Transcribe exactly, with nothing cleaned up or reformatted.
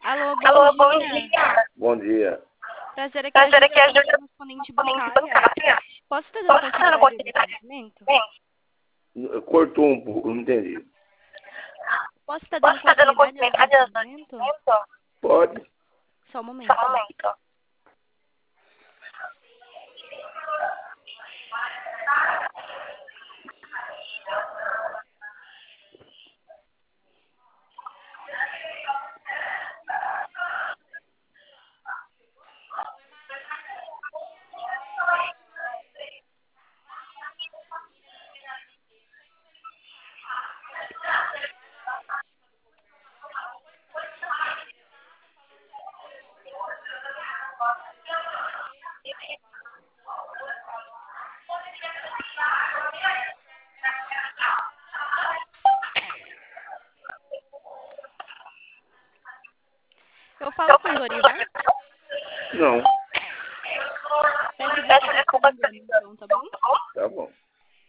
Alô, bom Alô, bom dia. dia. Bom dia. Prazer aqui, Prazer a aqui, a Júlia, Júlia, correspondente correspondente bancária. bancária. Posso estar dando Posso estar dando continuidade ao continuidade? atendimento? Sim. Cortou um pouco, não entendi. Posso estar Posso dando estar dando continuidade ao continuidade ao atendimento? atendimento? Pode. Só um momento. Só um momento. Eu falo com o Dorival? Não.